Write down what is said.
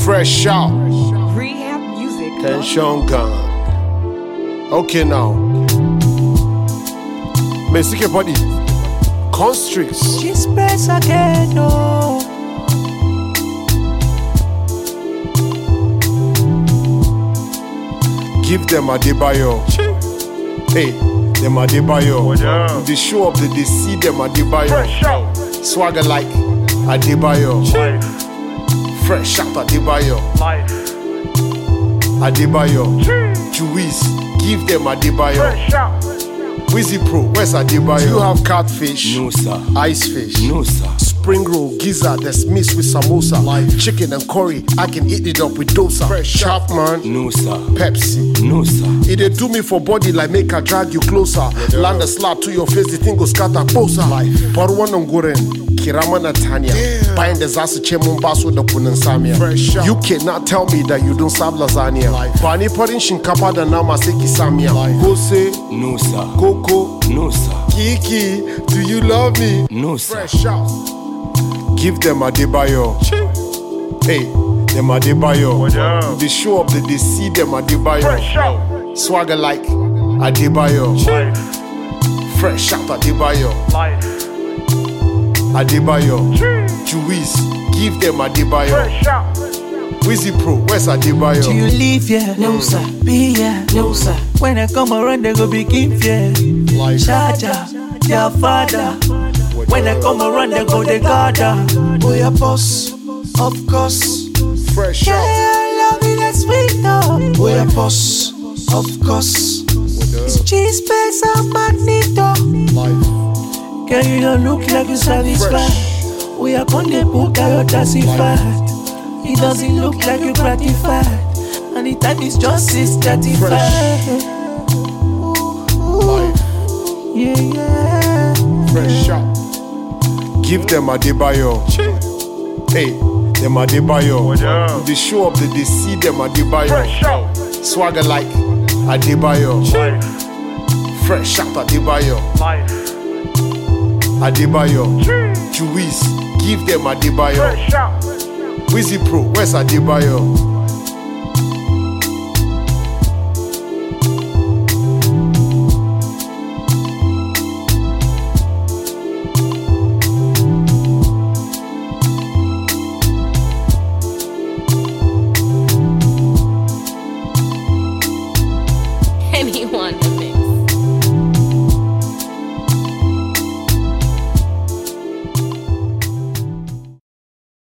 Fresh out. Rehab music. Tension gun. Okay now. Mesike body. Constricts. She spreads again, no. Give them Adebayo. Hey, them Adebayo. They show up, they see them Adebayo. Swagger like Adebayo. Fresh out Adebayo. Adebayo. Juice, give them Adebayo. Wizzy Pro, where's Adebayo? Do you have catfish? No, sir. Ice fish? No, sir. Spring roll, gizzard that's mixed with samosa. Chicken and curry, I can eat it up with dosa. Sharp man? No, sir. Pepsi? No, sir. It dey do me for body like make I drag you closer. Land a slap to your face, the thing go scatter closer. Parwa Nongoren, Kirama Natania. Buying the Zasa Chemumbaso the Punansamia. You cannot tell me that you don't serve lasagna. Bani Parin Shinkapa the Namaseki Samia. Go say, No, sir. Coco, No, sir. Kiki, do you love me? No, sir. Fresh out. Give them Adebayo. Hey, them Adebayo. They show up, they see them Adebayo. Swagger like Adebayo. Fresh out Adebayo. Adebayo. Juice, give them Adebayo. Wizzy Pro, where's Adebayo? Do you live here? No, sir. Be here? No, sir. When I come around, they go begin fear. Charger, their father. When I come around, they go the gather. Oh, your boss, of course. Fresh Yeah, out. I love it, that's sweet, though. Oh, your boss, of course. It's cheese, space, and magneto. Girl, you don't look like you satisfied. We are on the book, you're classified. It doesn't look like you gratified. And the time is just 6:35. Yeah. Fresh out. Give them Adebayo. Hey, them Adebayo. They show up, they see them Adebayo. Swagger like Adebayo. Fresh out Adebayo. Adebayo. Juice, give them Adebayo. Wizzy Pro, where's Adebayo?